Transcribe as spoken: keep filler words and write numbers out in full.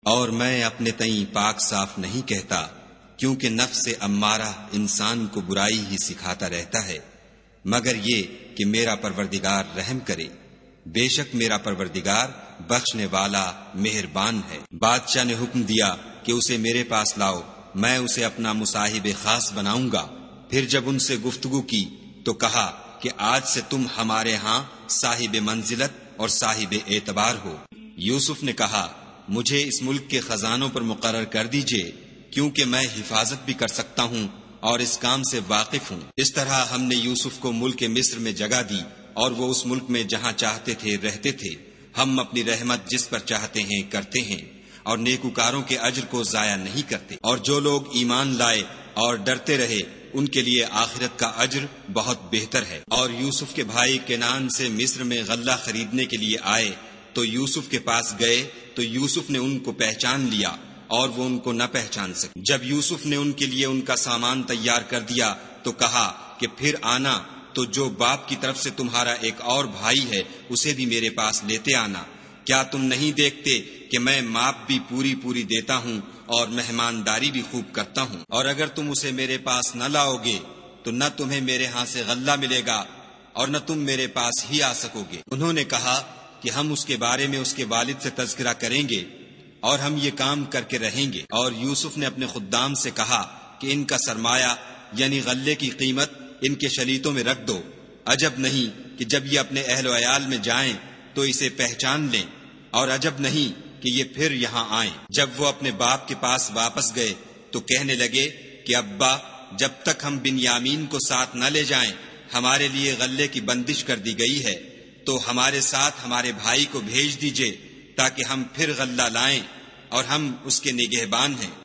اور میں اپنے تئیں پاک صاف نہیں کہتا، کیونکہ نفس امارہ انسان کو برائی ہی سکھاتا رہتا ہے، مگر یہ کہ میرا پروردگار رحم کرے، بے شک میرا پروردگار بخشنے والا مہربان ہے۔ بادشاہ نے حکم دیا کہ اسے میرے پاس لاؤ، میں اسے اپنا مصاحب خاص بناؤں گا۔ پھر جب ان سے گفتگو کی تو کہا کہ آج سے تم ہمارے ہاں صاحب منزلت اور صاحب اعتبار ہو۔ یوسف نے کہا مجھے اس ملک کے خزانوں پر مقرر کر دیجئے، کیونکہ میں حفاظت بھی کر سکتا ہوں اور اس کام سے واقف ہوں۔ اس طرح ہم نے یوسف کو ملک مصر میں جگہ دی، اور وہ اس ملک میں جہاں چاہتے تھے رہتے تھے۔ ہم اپنی رحمت جس پر چاہتے ہیں کرتے ہیں، اور نیکوکاروں کے اجر کو ضائع نہیں کرتے۔ اور جو لوگ ایمان لائے اور ڈرتے رہے ان کے لیے آخرت کا اجر بہت بہتر ہے۔ اور یوسف کے بھائی کنعان سے مصر میں غلہ خریدنے کے لیے آئے تو یوسف کے پاس گئے تو یوسف نے ان کو پہچان لیا اور وہ ان کو نہ پہچان سکے۔ جب یوسف نے ان کے لیے ان کا سامان تیار کر دیا تو کہا کہ پھر آنا تو جو باپ کی طرف سے تمہارا ایک اور بھائی ہے اسے بھی میرے پاس لیتے آنا۔ کیا تم نہیں دیکھتے کہ میں ماپ بھی پوری پوری دیتا ہوں اور مہمانداری بھی خوب کرتا ہوں؟ اور اگر تم اسے میرے پاس نہ لاؤ گے تو نہ تمہیں میرے ہاں سے غلہ ملے گا اور نہ تم میرے پاس ہی آ سکو گے۔ انہوں نے کہا کہ ہم اس کے بارے میں اس کے والد سے تذکرہ کریں گے اور ہم یہ کام کر کے رہیں گے۔ اور یوسف نے اپنے خدام سے کہا کہ ان کا سرمایہ یعنی غلے کی قیمت ان کے شلیتوں میں رکھ دو۔ عجب نہیں کہ جب یہ اپنے اہل و عیال میں جائیں تو اسے پہچان لیں، اور عجب نہیں کہ یہ پھر یہاں آئیں۔ جب وہ اپنے باپ کے پاس واپس گئے تو کہنے لگے کہ ابا، جب تک ہم بنیامین کو ساتھ نہ لے جائیں ہمارے لیے غلے کی بندش کر دی گئی ہے، تو ہمارے ساتھ ہمارے بھائی کو بھیج دیجئے تاکہ ہم پھر غلہ لائیں، اور ہم اس کے نگہبان ہیں۔